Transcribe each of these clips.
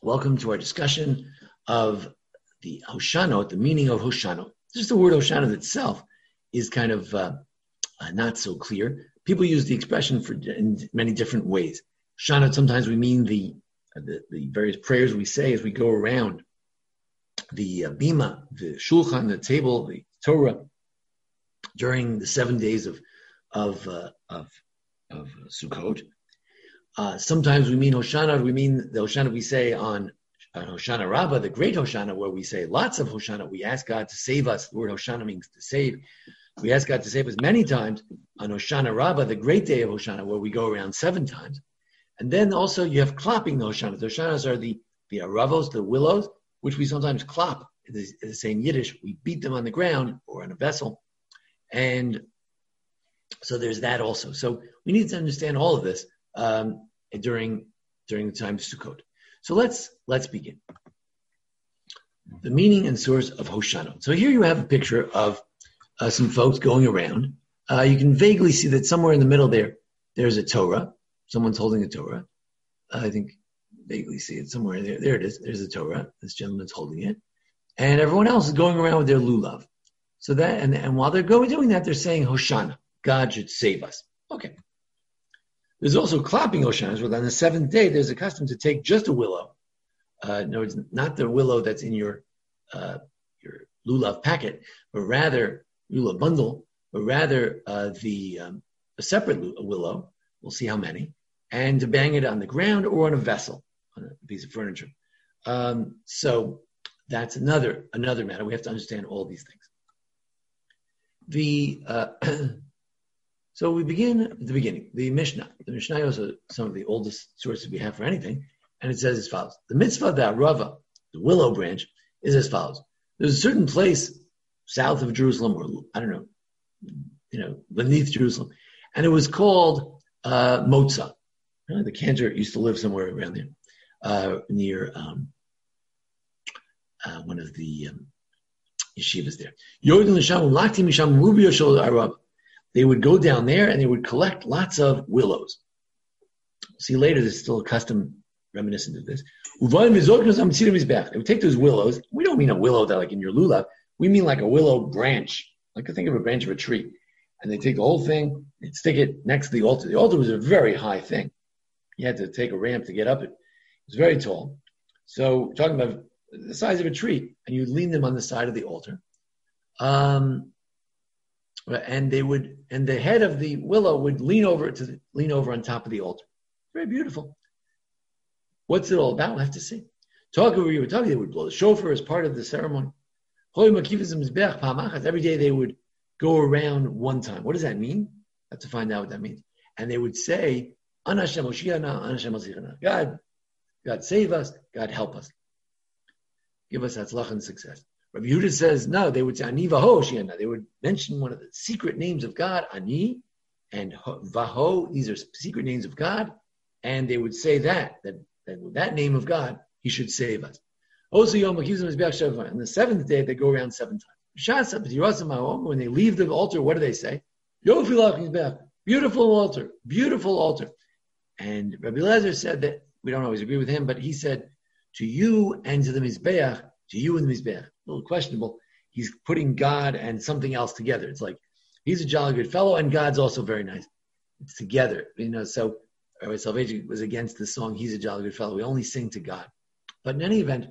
Welcome to our discussion of the Hoshanot, the meaning of Hoshanot. Just the word Hoshanot itself is kind of not so clear. People use the expression in many different ways. Hoshanot, sometimes we mean the various prayers we say as we go around the bima, the shulchan, the table, the Torah, during the 7 days of Sukkot. Sometimes we mean Hoshana, we mean the Hoshana we say on Hoshana Rabbah, the great Hoshana, where we say lots of Hoshana. We ask God to save us. The word Hoshana means to save. We ask God to save us many times on Hoshana Rabbah, the great day of Hoshana, where we go around 7 times. And then also you have clopping the Hoshanas. The Hoshanas are the aravos, the willows, which we sometimes clop. The same Yiddish, we beat them on the ground or on a vessel. And so there's that also. So we need to understand all of this during the time of Sukkot. So let's begin. The meaning and source of Hoshanot. So here you have a picture of some folks going around. You can vaguely see that somewhere in the middle there's a Torah. Someone's holding a Torah. I think vaguely see it somewhere there. There it is. There's a Torah. This gentleman's holding it. And everyone else is going around with their lulav. So that, and while they're doing that, they're saying Hoshana. God should save us. Okay. There's also clapping Hoshanas, where on the 7th day, there's a custom to take just a willow. No, it's not the willow that's in your lulav packet, but rather lulav bundle, but rather a separate willow. We'll see how many, and to bang it on the ground or on a vessel, on a piece of furniture. So that's another matter. We have to understand all these things. So we begin at the beginning, the Mishnah. The Mishnah is also some of the oldest sources we have for anything, and it says as follows. The mitzvah, the arava, the willow branch, is as follows. There's a certain place south of Jerusalem, or I don't know, beneath Jerusalem, and it was called Motza. The cantor used to live somewhere around there, near one of the yeshivas there. They would go down there and they would collect lots of willows. See later, there's still a custom reminiscent of this. They would take those willows. We don't mean a willow that like in your lulav. We mean like a willow branch. Like think of a branch of a tree. And they take the whole thing and stick it next to the altar. The altar was a very high thing. You had to take a ramp to get up it. It was very tall. So we're talking about the size of a tree. And you lean them on the side of the altar. And the head of the willow would lean over on top of the altar. Very beautiful. What's it all about? We'll have to see. They would blow the shofar as part of the ceremony. Every day they would go around one time. What does that mean? I have to find out what that means. And they would say, God save us, God help us. Give us hatzlach and success. Rabbi Yehuda says, no, they would say, Ani Vaho Shiana. They would mention one of the secret names of God, Ani, and Vaho, these are secret names of God, and they would say that with that name of God, He should save us. Also, on the 7th day, they go around 7 times. When they leave the altar, what do they say? Beautiful altar, beautiful altar. And Rabbi Eliezer said that, we don't always agree with him, but he said, to you and to the Mizbeach, to you and the Mizbeach. A little questionable. He's putting God and something else together. It's like, he's a jolly good fellow, and God's also very nice. It's together. So Rabbi Salvation was against the song, He's a Jolly Good Fellow. We only sing to God. But in any event,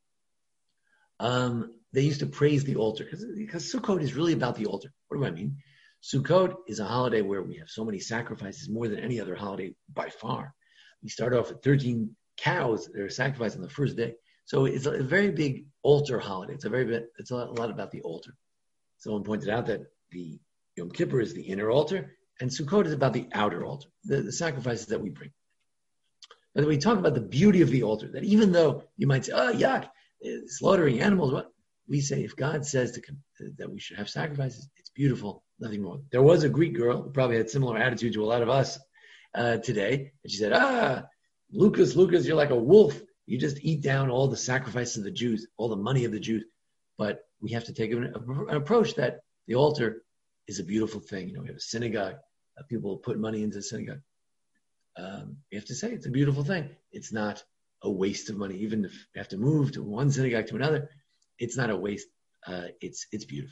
they used to praise the altar, because Sukkot is really about the altar. What do I mean? Sukkot is a holiday where we have so many sacrifices, more than any other holiday by far. We start off with 13 cows that are sacrificed on the first day. So it's a very big altar holiday. It's a lot about the altar. Someone pointed out that the Yom Kippur is the inner altar, and Sukkot is about the outer altar, the sacrifices that we bring. But we talk about the beauty of the altar, that even though you might say, oh, yuck, slaughtering animals, what? We say if God says that we should have sacrifices, it's beautiful, nothing more. There was a Greek girl who probably had similar attitude to a lot of us today, and she said, Lucas, you're like a wolf. You just eat down all the sacrifices of the Jews, all the money of the Jews. But we have to take an approach that the altar is a beautiful thing. We have a synagogue. People put money into the synagogue. We have to say it's a beautiful thing. It's not a waste of money. Even if you have to move to one synagogue to another, it's not a waste. It's beautiful.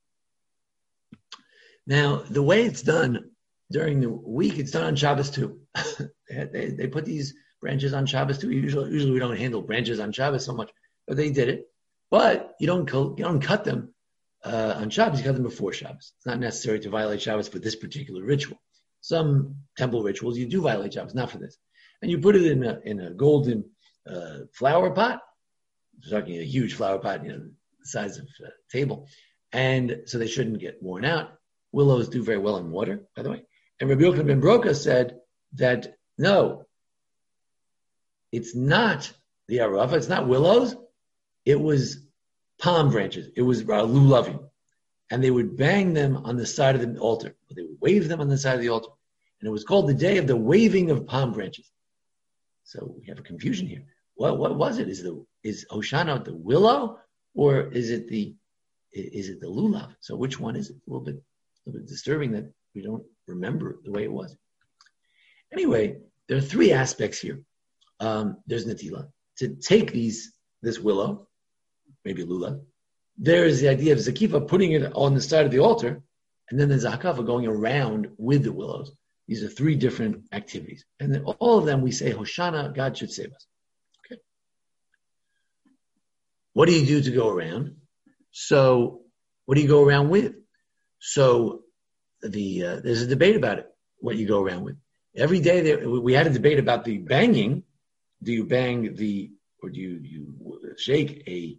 Now, the way it's done during the week, it's done on Shabbos too. they put these branches on Shabbos too. Usually we don't handle branches on Shabbos so much, but they did it. But you don't cut them on Shabbos. You cut them before Shabbos. It's not necessary to violate Shabbos for this particular ritual. Some temple rituals you do violate Shabbos, not for this. And you put it in a golden flower pot. We're talking a huge flower pot, the size of a table, and so they shouldn't get worn out. Willows do very well in water, by the way. And Rabbi Yochanan ben Broka said that no, it's not the arava, it's not willows. It was palm branches. It was lulavim. And they would bang them on the side of the altar. They would wave them on the side of the altar. And it was called the day of the waving of palm branches. So we have a confusion here. What was it? Is Hoshana the willow, or is it the lulav? So which one is it? A little bit disturbing that we don't remember the way it was. Anyway, there are three aspects here. There's Natila. To take this willow, maybe lulav. There is the idea of Zakifa putting it on the side of the altar, and then there's Hakafa going around with the willows. These are three different activities. And then all of them we say, Hoshana, God should save us. Okay. What do you do to go around? So what do you go around with? So there's a debate about it, what you go around with. Every day we had a debate about the banging. Do you bang or do you shake a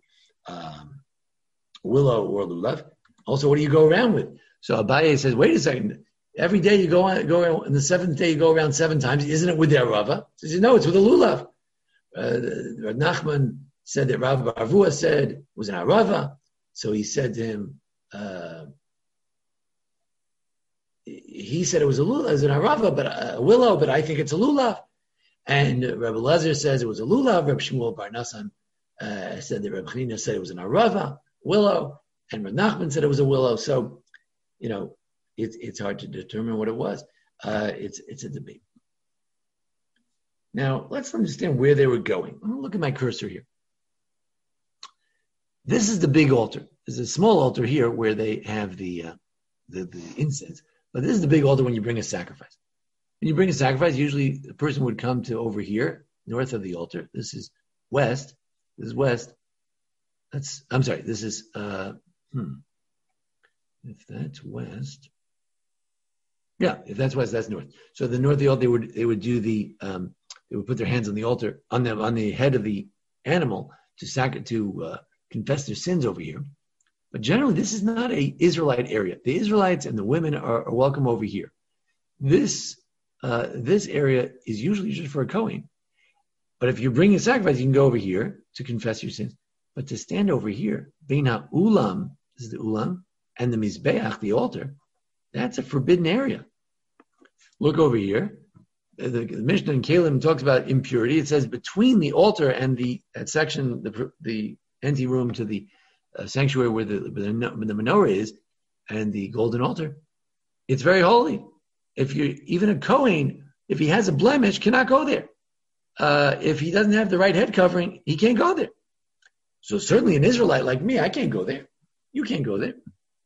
willow or lulav? Also, what do you go around with? So Abaye says, wait a second. Every day you go on the seventh day you go around 7 times. Isn't it with the arava? He says, no, it's with a lulav. Rav Nachman said that Rav Baravua said it was an arava. So he said to him, he said it was a lulav, as an arava, but a willow, but I think it's a lulav. And Rabbi Lazar says it was a lulav. Rabbi Shmuel Bar Nasan said that Rabbi Chanina said it was an arava, willow, and Rabbi Nachman said it was a willow. So, it's hard to determine what it was. It's a debate. Now, let's understand where they were going. I'm going to look at my cursor here. This is the big altar. There's a small altar here where they have the incense. But this is the big altar when you bring a sacrifice. When you bring a sacrifice, usually the person would come to over here, north of the altar. This is west. This is west. This is, if that's west. Yeah, if that's west, that's north. So the north of the altar, they would do they would put their hands on the altar, on the head of the animal to confess their sins over here. But generally, this is not an Israelite area. The Israelites and the women are welcome over here. This area is usually just for a Kohen. But if you bring a sacrifice, you can go over here to confess your sins. But to stand over here, Bein HaUlam, this is the Ulam, and the Mizbeach, the altar, that's a forbidden area. Look over here. The Mishnah in Kalim talks about impurity. It says between the altar and that section, the anteroom to the sanctuary where the menorah is, and the golden altar, it's very holy. Even a Kohen, if he has a blemish, cannot go there. If he doesn't have the right head covering, he can't go there. So certainly an Israelite like me, I can't go there. You can't go there.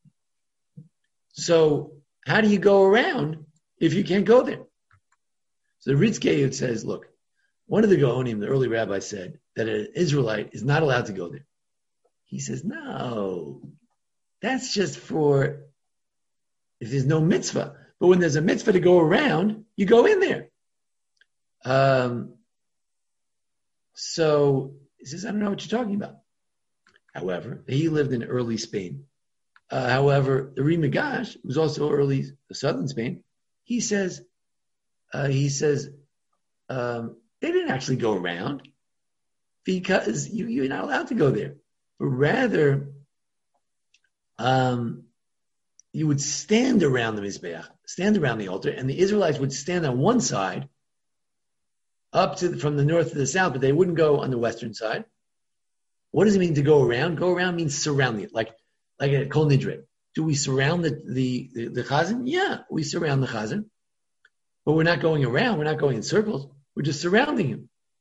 So how do you go around if you can't go there? So the Ritzkei says, look, one of the Gaonim, the early rabbi, said that an Israelite is not allowed to go there. He says, no, that's just for if there's no mitzvah. But when there's a mitzvah to go around, you go in there. So he says, I don't know what you're talking about. However, he lived in early Spain. However, the Ri Migash, who's also early southern Spain, he says they didn't actually go around because you're not allowed to go there. But rather, you would stand around the Mizbeach, stand around the altar, and the Israelites would stand on one side from the north to the south, but they wouldn't go on the western side. What does it mean to go around? Go around means surrounding it, like a Kol Nidre. Do we surround the Chazan? Yeah, we surround the Chazan. But we're not going around. We're not going in circles. We're just surrounding him.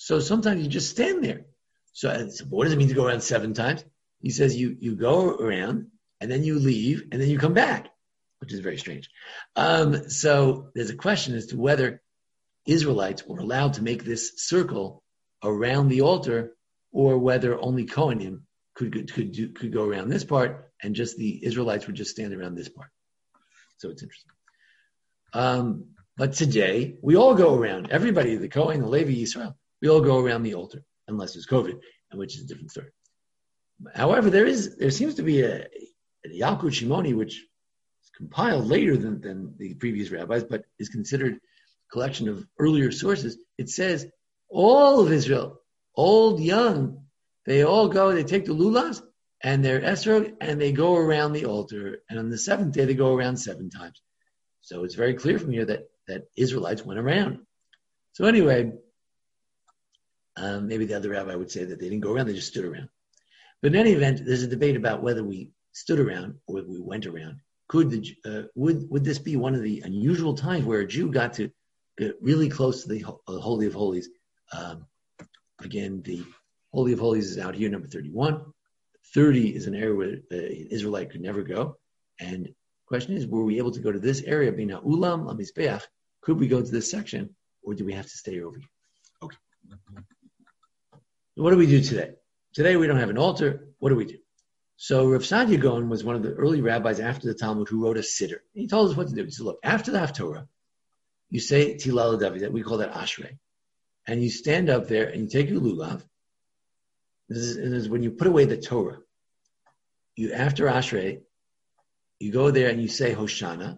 So sometimes you just stand there. So what does it mean to go around 7 times? He says you go around and then you leave and then you come back, which is very strange. So there's a question as to whether Israelites were allowed to make this circle around the altar, or whether only Kohanim could go around this part, and just the Israelites would just stand around this part. So it's interesting. But today we all go around. Everybody, the Kohen, the Levi, Yisrael, we all go around the altar, unless there's COVID, and which is a different story. However, there seems to be a Yalkut Shimoni, which is compiled later than the previous rabbis, but is considered a collection of earlier sources. It says all of Israel, old, young, they all go, they take the lulavs and their esrog, and they go around the altar. And on the 7th day, they go around 7 times. So it's very clear from here that Israelites went around. So anyway, maybe the other rabbi would say that they didn't go around, they just stood around. But in any event, there's a debate about whether we stood around or whether we went around. Would this be one of the unusual times where a Jew got to get really close to the Holy of Holies? Again, the Holy of Holies is out here, number 31. 30 is an area where an Israelite could never go. And the question is, were we able to go to this area, Bina Ulam, Lamizbeach? Could we go to this section, or do we have to stay over here? Okay. So what do we do today? Today we don't have an altar. What do we do? So Rav Sadia Gaon was one of the early rabbis after the Talmud who wrote a siddur. He told us what to do. He said, look, after the Haftorah, you say Tilal David, we call that Ashrei. And you stand up there and you take your lulav. This is when you put away the Torah. You, after Ashrei, you go there and you say Hoshana.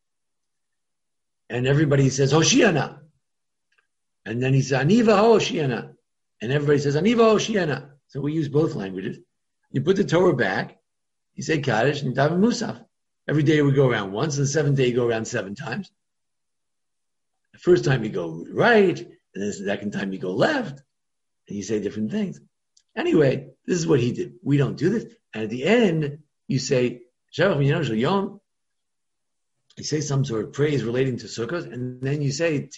And everybody says Hoshiana. And then he says Aniva Hoshiana. And everybody says Aniva Hoshiana. So we use both languages. You put the Torah back, you say Kaddish, and Daven Musaf. Every day we go around once, and the 7th day you go around 7 times. The first time you go right, and then the second time you go left, and you say different things. Anyway, this is what he did. We don't do this. And at the end, you say, you say some sort of praise relating to Sukkot, and then you say,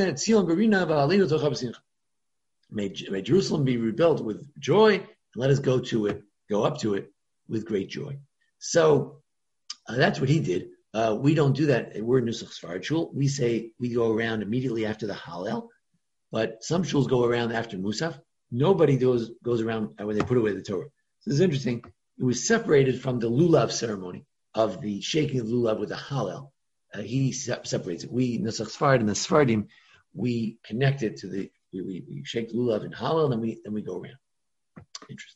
May Jerusalem be rebuilt with joy, and let us go up to it with great joy. So that's what he did. We don't do that. We're in Nusach Sfarad Shul. We say we go around immediately after the Hallel, but some shuls go around after Musaf. Nobody goes around when they put away the Torah. So this is interesting. It was separated from the Lulav ceremony of the shaking of Lulav with the Hallel. He separates it. We, Nusach Sfarad and the Sfardim, we connect it to we shake the Lulav in Hallel, and then we go around. Interesting.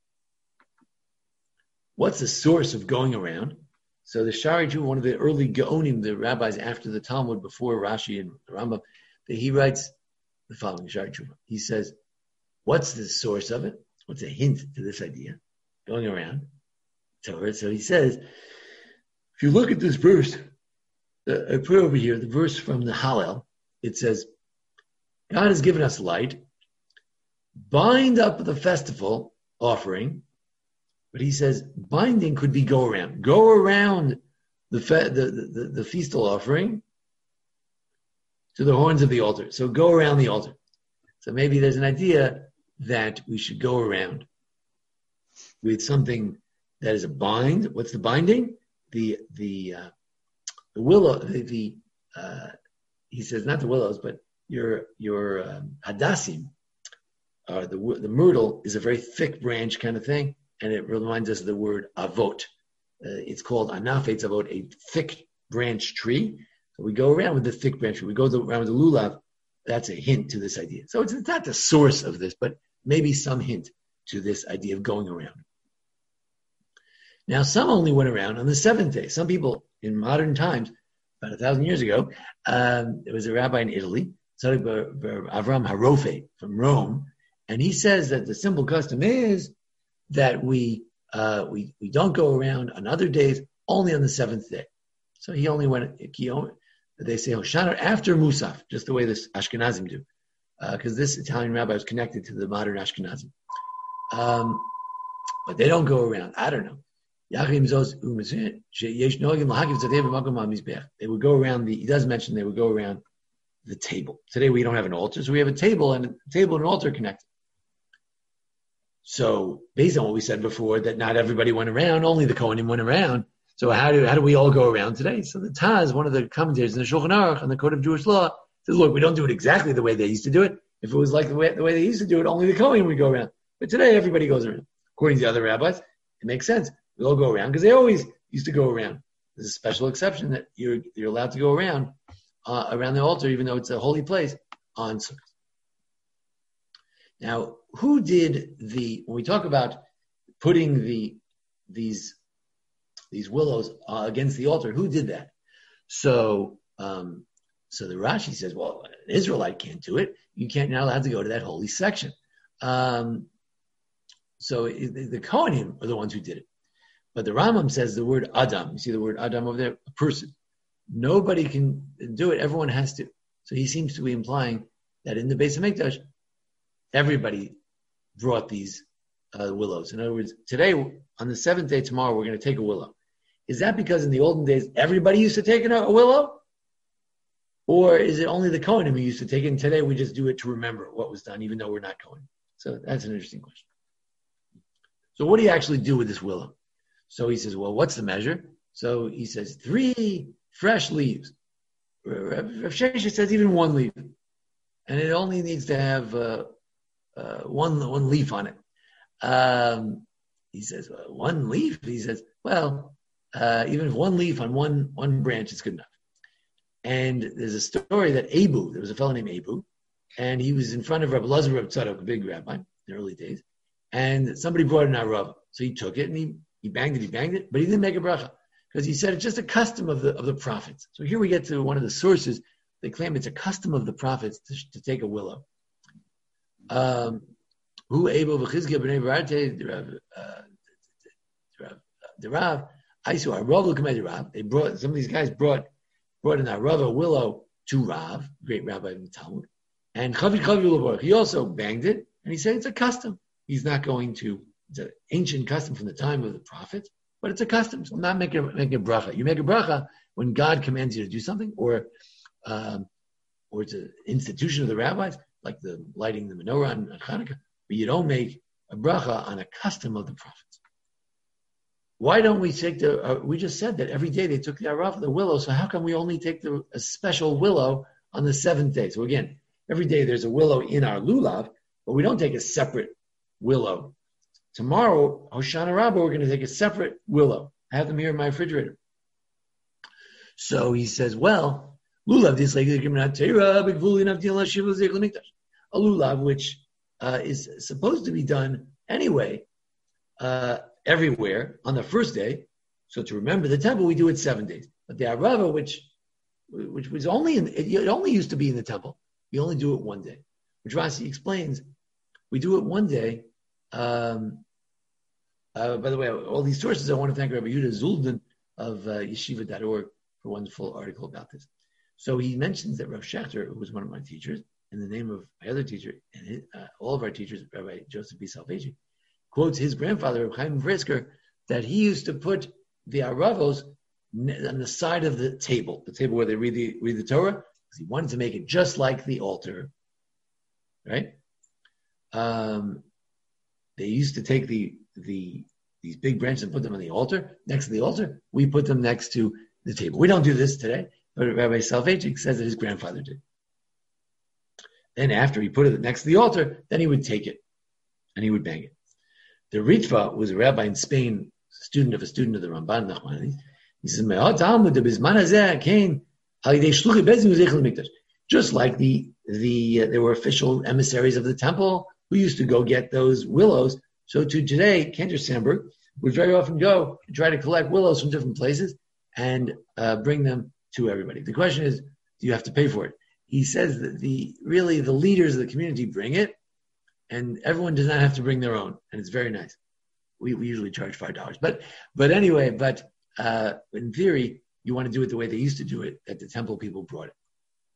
What's the source of going around? So the Shari Jew, one of the early Gaonim, the rabbis after the Talmud, before Rashi and Rambam, he writes the following, Shari Jew. He says, what's the source of it? What's a hint to this idea? Going around. So he says, if you look at this verse, I put over here, the verse from the Hallel, it says, God has given us light, bind up the festival offering. But he says binding could be go around. Go around the feastal offering to the horns of the altar. So go around the altar. So maybe there's an idea that we should go around with something that is a bind. What's the binding? The willow. He says not the willows, but your hadassim. The myrtle is a very thick branch kind of thing. And it reminds us of the word avot. It's called anaf eitz avot, a thick branch tree. So we go around with the thick branch tree. We go around with the lulav. That's a hint to this idea. So it's not the source of this, but maybe some hint to this idea of going around. Now, some only went around on the 7th day. Some people in modern times, about 1,000 years ago, there was a rabbi in Italy, Avram Harofe from Rome, and he says that the simple custom is that we don't go around on other days, only on the 7th day. So he only went, they say Hoshana after Musaf, just the way this Ashkenazim do, because this Italian rabbi was connected to the modern Ashkenazim. But they don't go around. I don't know. They would go around he does mention they would go around the table. Today we don't have an altar, so we have a table, and a table and an altar connected. So based on what we said before, that not everybody went around, only the Kohanim went around. So how do we all go around today? So the Taz, one of the commentators in the Shulchan Aruch on the Code of Jewish Law, says, look, we don't do it exactly the way they used to do it. If it was like the way they used to do it, only the Kohanim would go around. But today everybody goes around. According to the other rabbis, it makes sense. We all go around because they always used to go around. There's a special exception that you're allowed to go around the altar, even though it's a holy place, on Sukkot. Now, who did when we talk about putting these willows against the altar, who did that? So the Rashi says, well, an Israelite can't do it. You're not allowed to go to that holy section. So the Kohanim are the ones who did it. But the Rambam says the word Adam. You see the word Adam over there? A person. Nobody can do it. Everyone has to. So he seems to be implying that in the Beis HaMikdash, everybody brought these willows. In other words, today, on the seventh day, tomorrow, we're going to take a willow. Is that because in the olden days, everybody used to take a willow? Or is it only the Kohanim who used to take it, and today we just do it to remember what was done, even though we're not Kohanim? So that's an interesting question. So what do you actually do with this willow? So he says, well, what's the measure? So he says 3 fresh leaves. Rav Sheshet says even 1 leaf. And it only needs to have one leaf on it. He says, 1 leaf? He says, well, even if 1 leaf on one branch is good enough. And there's a story that there was a fellow named Abu, and he was in front of Rabbi Elazar Reb Tzadok, a big rabbi in the early days, and somebody brought an Arava. So he took it and he banged it, but he didn't make a bracha because he said it's just a custom of the prophets. So here we get to one of the sources. They claim it's a custom of the prophets to take a willow. Who able v'chizkiah b'nei Barate the Rav Aisu Arav l'kamei Rav. They brought some of these guys brought an Arava willow to Rav, great rabbi in the Talmud, and he also banged it, and he said it's a custom. He's not going to. It's an ancient custom from the time of the prophets, but it's a custom. So I'm not making a bracha. You make a bracha when God commands you to do something, or it's an institution of the rabbis, like the lighting the menorah on Hanukkah, but you don't make a bracha on a custom of the prophets. Why don't we take we just said that every day they took the arava, the willow, so how come we only take a special willow on the 7th day? So again, every day there's a willow in our lulav, but we don't take a separate willow. Tomorrow, Hoshana Rabbah, we're going to take a separate willow. I have them here in my refrigerator. So he says, well, lulav, this like a lulav, which is supposed to be done anyway, everywhere on the first day. So to remember the temple, we do it 7 days. But the arava, which was only it only used to be in the temple, we only do it 1 day. Which Rashi explains, we do it 1 day. By the way, all these sources, I want to thank Rabbi Yehuda Zulden of yeshiva.org for a wonderful article about this. So he mentions that Rav Shechter, who was one of my teachers, in the name of my other teacher, and all of our teachers, Rabbi Joseph B. Salvegi, quotes his grandfather, Rabbi Chaim Brisker, that he used to put the aravos on the side of the table where they read the Torah, because he wanted to make it just like the altar, right? They used to take these big branches and put them on the altar, next to the altar. We put them next to the table. We don't do this today, but Rabbi Salvechik says that his grandfather did. Then after he put it next to the altar, then he would take it and he would bang it. The Ritva was a rabbi in Spain, a student of the Ramban Nachmanides. He says, just like there were official emissaries of the temple who used to go get those willows. So to today, Cantor Sandberg would very often go and try to collect willows from different places and bring them to everybody. The question is, do you have to pay for it? He says that the leaders of the community bring it, and everyone does not have to bring their own, and it's very nice. We usually charge $5, but anyway, in theory, you want to do it the way they used to do it, that the temple people brought it.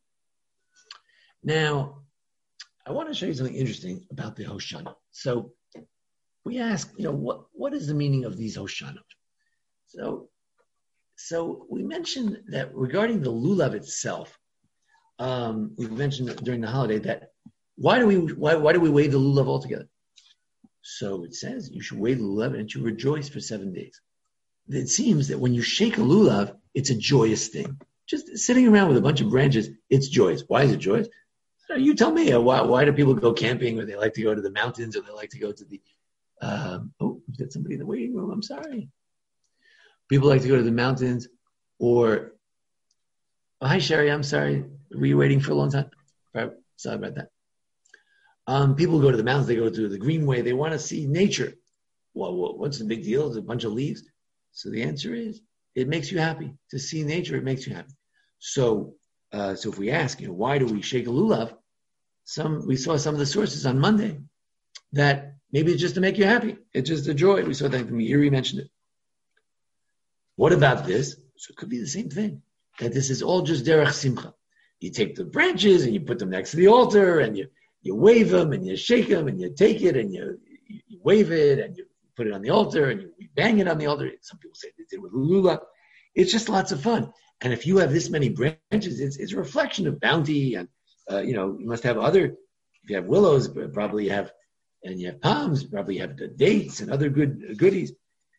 Now, I want to show you something interesting about the Hoshana. So we ask, what is the meaning of these Hoshanot? So we mentioned that regarding the lulav itself, we've mentioned during the holiday that why do we wave the lulav altogether? So it says you should wave the lulav and you rejoice for 7 days. It seems that when you shake a lulav, it's a joyous thing. Just sitting around with a bunch of branches, it's joyous. Why is it joyous? You tell me. Why do people go camping, or they like to go to the mountains, or they like to go to the we've got somebody in the waiting room. I'm sorry. People like to go to the mountains, or hi Sherry, I'm sorry. Were you waiting for a long time? Sorry about that. People go to the mountains. They go to the Greenway. They want to see nature. Well, what's the big deal? It's a bunch of leaves. So the answer is, it makes you happy to see nature. It makes you happy. So if we ask, why do we shake a lulav? We saw some of the sources on Monday that maybe it's just to make you happy. It's just a joy. We saw that from Meiri mentioned it. What about this? So it could be the same thing. That this is all just derech simcha. You take the branches and you put them next to the altar and you wave them and you shake them and you take it and you wave it and you put it on the altar and you bang it on the altar. Some people say they did with lulav. It's just lots of fun. And if you have this many branches, it's a reflection of bounty. And, you must have if you have willows, probably you have palms, probably you have the dates and other goodies.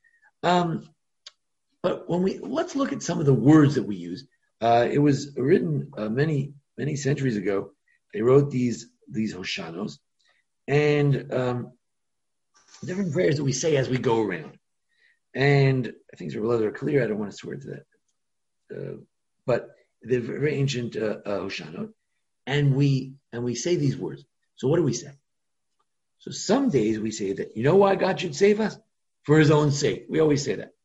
But let's look at some of the words that we use. It was written many, many centuries ago. They wrote these Hoshanos and different prayers that we say as we go around. And I think they're rather clear. I don't want to swear to that. But they're very ancient Hoshanot. And we say these words. So what do we say? So some days we say that, why God should save us? For his own sake. We always say that.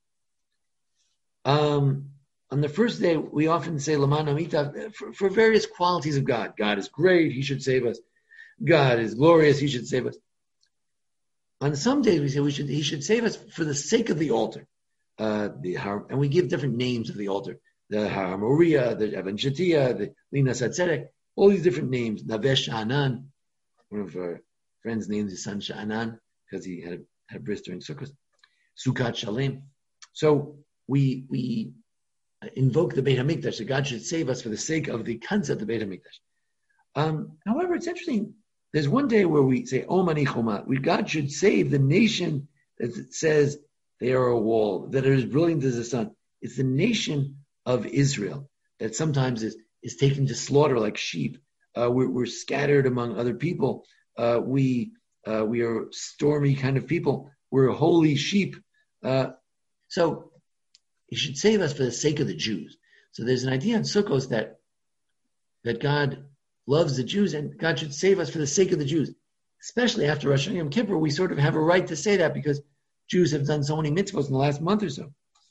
On the first day, we often say Laman Amita for various qualities of God. God is great, he should save us. God is glorious, he should save us. On some days we say he should save us for the sake of the altar. And we give different names of the altar. The Har Moriah, the Evan Shatia, the Lina Satzedek, all these different names. Navesh Sha'anan, one of our friends named his son Sha'anan because he had a bris during Sukkot. Sukkot Shalem. So we invoke the Beit HaMikdash, that God should save us for the sake of the concept of Beit HaMikdash. However, it's interesting. There's one day where we say, Om Ani Choma, God should save the nation that says they are a wall, that are as brilliant as the sun. It's the nation of Israel that sometimes is taken to slaughter like sheep. We're scattered among other people. We are stormy kind of people. We're holy sheep. So he should save us for the sake of the Jews. So there's an idea in Sukkot that God loves the Jews and God should save us for the sake of the Jews. Especially after Rosh Hashanah Yom Kippur, we sort of have a right to say that because Jews have done so many mitzvahs in the last month or so.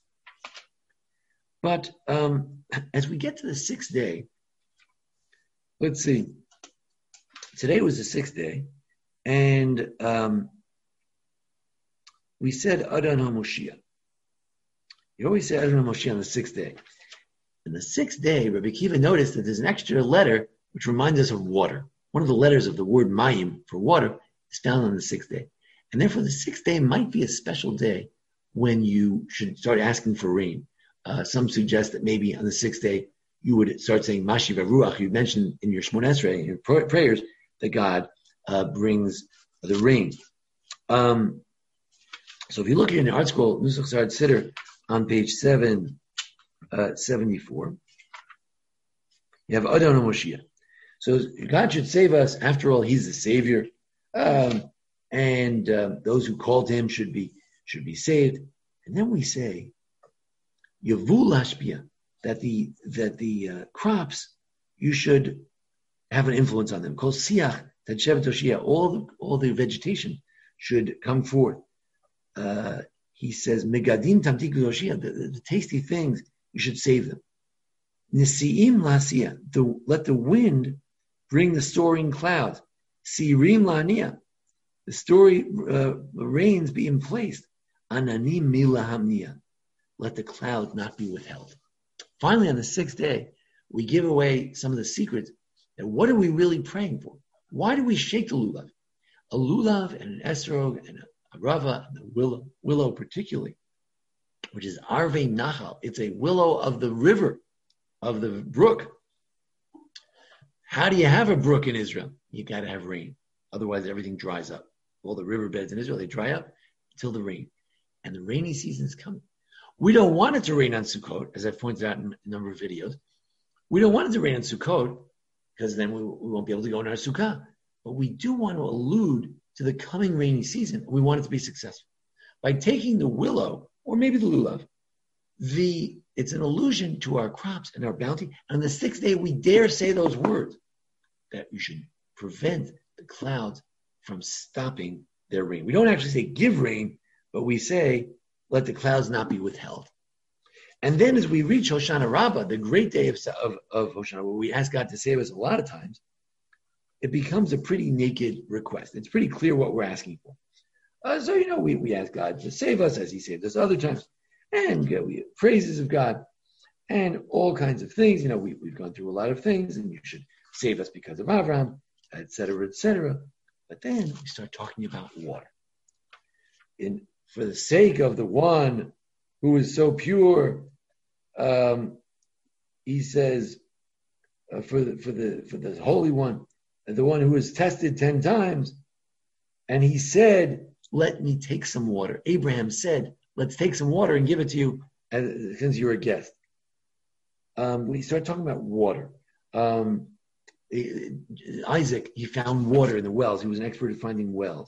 But as we get to the 6th day, let's see. Today was the 6th day, and we said Adon HaMoshiach. You always say Adon HaMoshiach on the 6th day. And the 6th day, Rabbi Akiva noticed that there's an extra letter which reminds us of water. One of the letters of the word Mayim for water is found on the 6th day. And therefore the 6th day might be a special day when you should start asking for rain. Some suggest that maybe on the 6th day you would start saying Mashiv Ruach. You mentioned in your Shmoneh Esrei, in your prayers, that God brings the rain. So if you look here in the art scroll, Nusach Sard Siddur, on page 774, you have Adon HaMoshiach. So God should save us. After all, he's the Savior. And those who called him should be saved. And then we say, Yavul Hashpia, that the crops, you should have an influence on them. Kol Siach, that Shevet Hoshea, all the vegetation should come forth. He says, Megadim Tamtik Hoshea, the tasty things, you should save them. Nisiim Lasia, let the wind bring the storing clouds. Sirim Lania, the rains be emplaced. Ananim Milahamnia, let the cloud not be withheld. Finally, on the 6th day, we give away some of the secrets. And what are we really praying for? Why do we shake the lulav? A lulav and an esrog and a rava and the willow particularly, which is Arvei Nachal. It's a willow of the river, of the brook. How do you have a brook in Israel? You got to have rain. Otherwise, everything dries up. All the riverbeds in Israel, they dry up until the rain. And the rainy season is coming. We don't want it to rain on Sukkot, as I've pointed out in a number of videos. We don't want it to rain on Sukkot, because then we won't be able to go in our Sukkah. But we do want to allude to the coming rainy season. We want it to be successful. By taking the willow, or maybe the lulav, it's an allusion to our crops and our bounty. And on the sixth day, we dare say those words, that you should prevent the clouds from stopping their rain. We don't actually say give rain, but we say let the clouds not be withheld. And then as we reach Hoshana Rabbah, the great day of Hoshana, where we ask God to save us a lot of times, it becomes a pretty naked request. It's pretty clear what we're asking for. So we ask God to save us as he saved us other times. And we have praises of God and all kinds of things. We've gone through a lot of things, and you should save us because of Avraham, etc., etc. But then we start talking about water. For the sake of the one who is so pure, he says, for the Holy One, the one who is tested 10 times, and he said, let me take some water. Abraham said, let's take some water and give it to you since you're a guest. We start talking about water. Isaac, he found water in the wells. He was an expert at finding wells.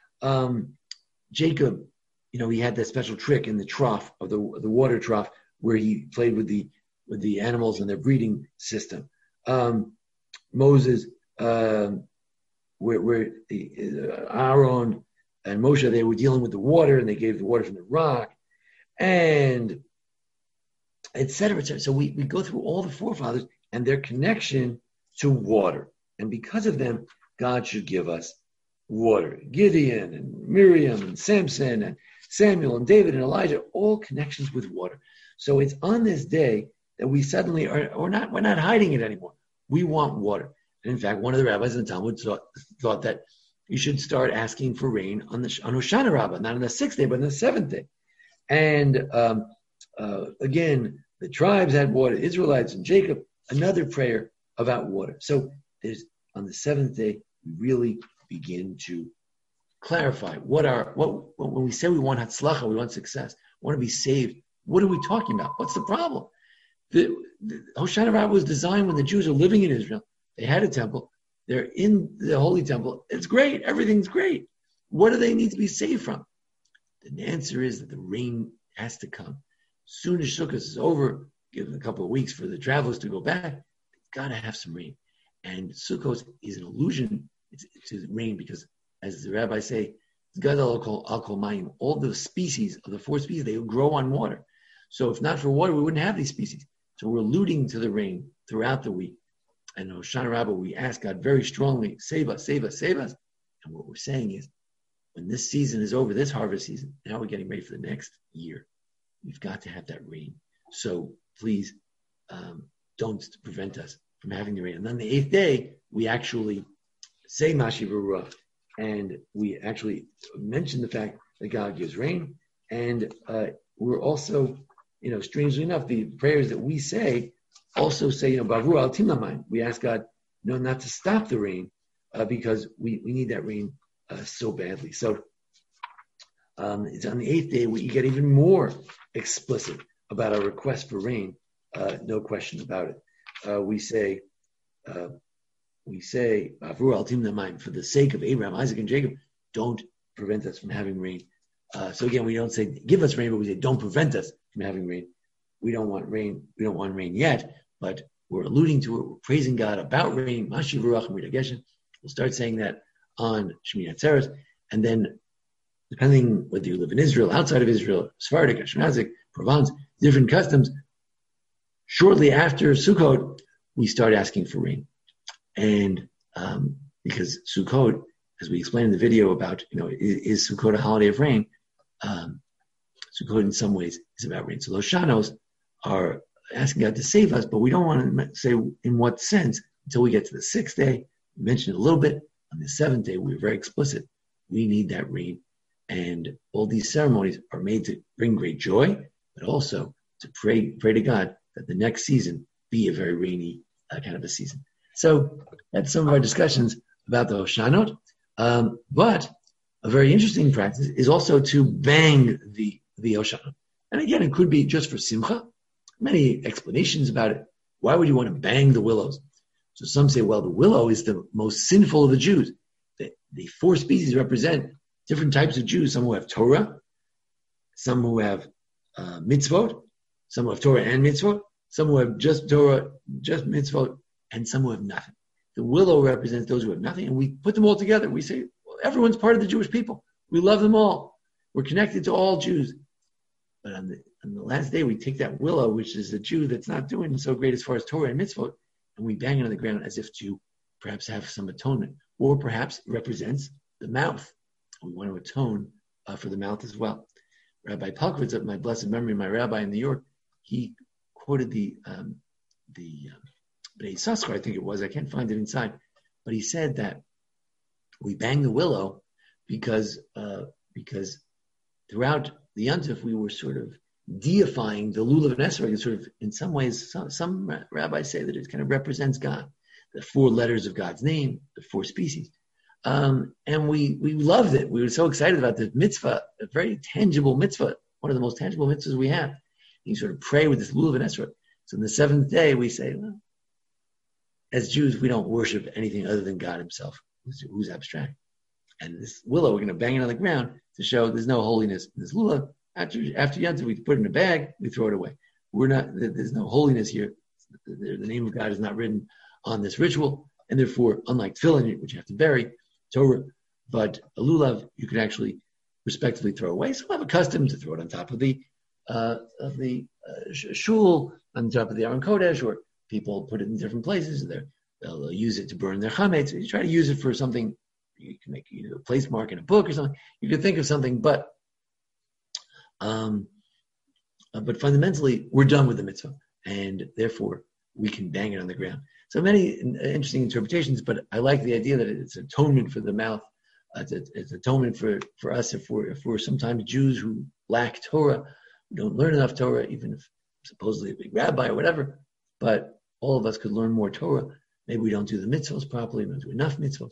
Jacob, he had that special trick in the trough of the water trough where he played with the animals and their breeding system. Moses, where Aaron and Moshe, they were dealing with the water, and they gave the water from the rock, and et cetera, et cetera. So we go through all the forefathers and their connection to water. And because of them, God should give us water. Gideon and Miriam and Samson and Samuel and David and Elijah, all connections with water. So it's on this day that we suddenly we're not hiding it anymore. We want water. And in fact, one of the rabbis in the Talmud thought that you should start asking for rain on Hoshana Rabbah, not on the sixth day, but on the seventh day. And again, the tribes had water, Israelites and Jacob, another prayer about water. So on the seventh day, we really begin to clarify when we say we want hatzlacha, we want success, we want to be saved. What are we talking about? What's the problem? The Hoshana Rabbah was designed when the Jews are living in Israel. They had a temple. They're in the holy temple. It's great. Everything's great. What do they need to be saved from? The answer is that the rain has to come. As soon as Sukkot is over, give them a couple of weeks for the travelers to go back, they've got to have some rain. And Sukkot is an allusion to rain because, as the rabbis say, Gadol al kol mayim, all the species of the four species, they grow on water. So if not for water, we wouldn't have these species. So we're alluding to the rain throughout the week. And Hoshana Rabbah, we ask God very strongly, save us, save us, save us. And what we're saying is, when this season is over, this harvest season, now we're getting ready for the next year. We've got to have that rain. So please don't prevent us from having the rain. And then the eighth day, we actually say Mashiv Ruach, and we actually mention the fact that God gives rain. And we're also, strangely enough, the prayers that we say also say, Bavu al Timlamayim. We ask God, not to stop the rain because we need that rain so badly. So it's on the eighth day we get even more explicit about our request for rain. No question about it. We say, Bavu al Timlamayim, for the sake of Abraham, Isaac, and Jacob, don't prevent us from having rain. So again, we don't say give us rain, but we say don't prevent us from having rain. We don't want rain. We don't want rain yet, but we're alluding to it. We're praising God about rain. Mashiv Ruach and Rita Geshem. We'll start saying that on Shmini Atzeres, and then depending whether you live in Israel, outside of Israel, Sephardic, Ashkenazic, Provence, different customs. Shortly after Sukkot, we start asking for rain, and because Sukkot, as we explained in the video about, is Sukkot a holiday of rain? Sukkot in some ways is about rain. So those Shanos are asking God to save us, but we don't want to say in what sense until we get to the sixth day. We mentioned it a little bit. On the seventh day, we're very explicit. We need that rain. And all these ceremonies are made to bring great joy, but also to pray to God that the next season be a very rainy kind of a season. So that's some of our discussions about the Hoshanot. But a very interesting practice is also to bang the Hoshanot. And again, it could be just for Simcha. Many explanations about it. Why would you want to bang the willows? So some say, well, the willow is the most sinful of the Jews. The four species represent different types of Jews. Some who have Torah, some who have mitzvot, some who have Torah and mitzvot, some who have just Torah, just mitzvot, and some who have nothing. The willow represents those who have nothing, and we put them all together. We say, well, everyone's part of the Jewish people. We love them all. We're connected to all Jews. But on the last day, we take that willow, which is a Jew that's not doing so great as far as Torah and mitzvot, and we bang it on the ground as if to perhaps have some atonement, or perhaps it represents the mouth. We want to atone for the mouth as well. Rabbi Palkovitz, of my blessed memory, my rabbi in New York, he quoted the Bnei Yissaschar, I think it was. I can't find it inside, but he said that we bang the willow because throughout the Yontif we were sort of deifying the lulav and esrog. Sort of, in some ways, some rabbis say that it kind of represents God, the four letters of God's name, the four species. And we loved it. We were so excited about this mitzvah, a very tangible mitzvah, one of the most tangible mitzvahs we have. You sort of pray with this lulav and esrog. So on the seventh day, we say, well, as Jews, we don't worship anything other than God himself, who's abstract. And this willow, we're going to bang it on the ground to show there's no holiness in this lulav. After Yontif, we put it in a bag, we throw it away. There's no holiness here. The name of God is not written on this ritual, and therefore, unlike tefillin, which you have to bury, Torah, but a lulav you can actually respectfully throw away. Some have a custom to throw it on top of the shul, on top of the Aron Kodesh, or people put it in different places. They'll use it to burn their chametz. You try to use it for something. You can make either a place mark in a book or something. You can think of something, but fundamentally, we're done with the mitzvah, and therefore we can bang it on the ground. So many interesting interpretations, but I like the idea that it's atonement for the mouth. It's atonement for us if we're sometimes Jews who lack Torah, who don't learn enough Torah, even if supposedly a big rabbi or whatever. But all of us could learn more Torah. Maybe we don't do the mitzvahs properly, we don't do enough mitzvahs.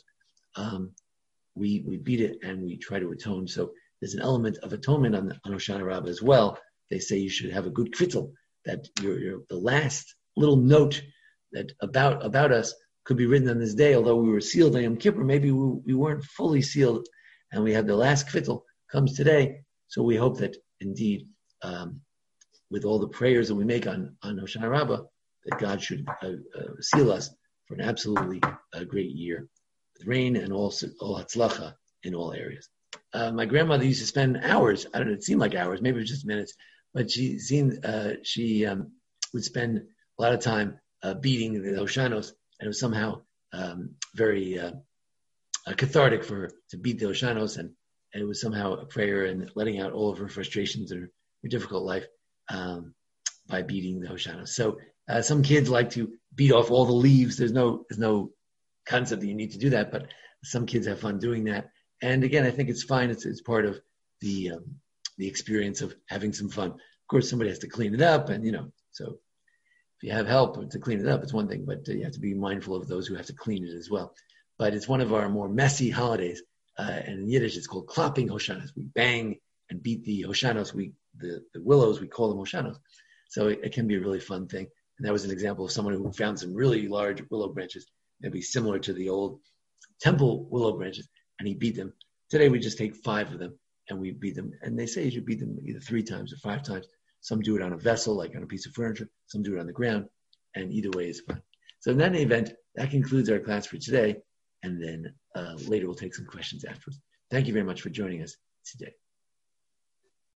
We beat it and we try to atone. So there's an element of atonement on Hoshana Rabbah as well. They say you should have a good kvittel, that the last little note that about us could be written on this day. Although we were sealed on Yom Kippur, maybe we weren't fully sealed, and we have the last kvittel comes today. So we hope that indeed, with all the prayers that we make on Hoshana Rabbah, that God should seal us for an absolutely great year with rain and all hatzlacha in all areas. My grandmother used to spend hours. I don't know. It seemed like hours. Maybe it was just minutes. But she would spend a lot of time beating the Hoshanos, and it was somehow very cathartic for her to beat the Hoshanos, and it was somehow a prayer and letting out all of her frustrations in her difficult life by beating the Hoshanos. So some kids like to beat off all the leaves. There's no concept that you need to do that, but some kids have fun doing that. And again, I think it's fine. It's part of the experience of having some fun. Of course, somebody has to clean it up, and so if you have help to clean it up, it's one thing, but you have to be mindful of those who have to clean it as well. But it's one of our more messy holidays, and in Yiddish, it's called klopping Hoshanos. We bang and beat the Hoshanos. The willows, we call them Hoshanos. So it can be a really fun thing. And that was an example of someone who found some really large willow branches, maybe similar to the old temple willow branches, and he beat them. Today we just take 5 of them and we beat them. And they say you should beat them either 3 times or 5 times. Some do it on a vessel, like on a piece of furniture. Some do it on the ground. And either way is fine. So in that event, that concludes our class for today. And then later we'll take some questions afterwards. Thank you very much for joining us today.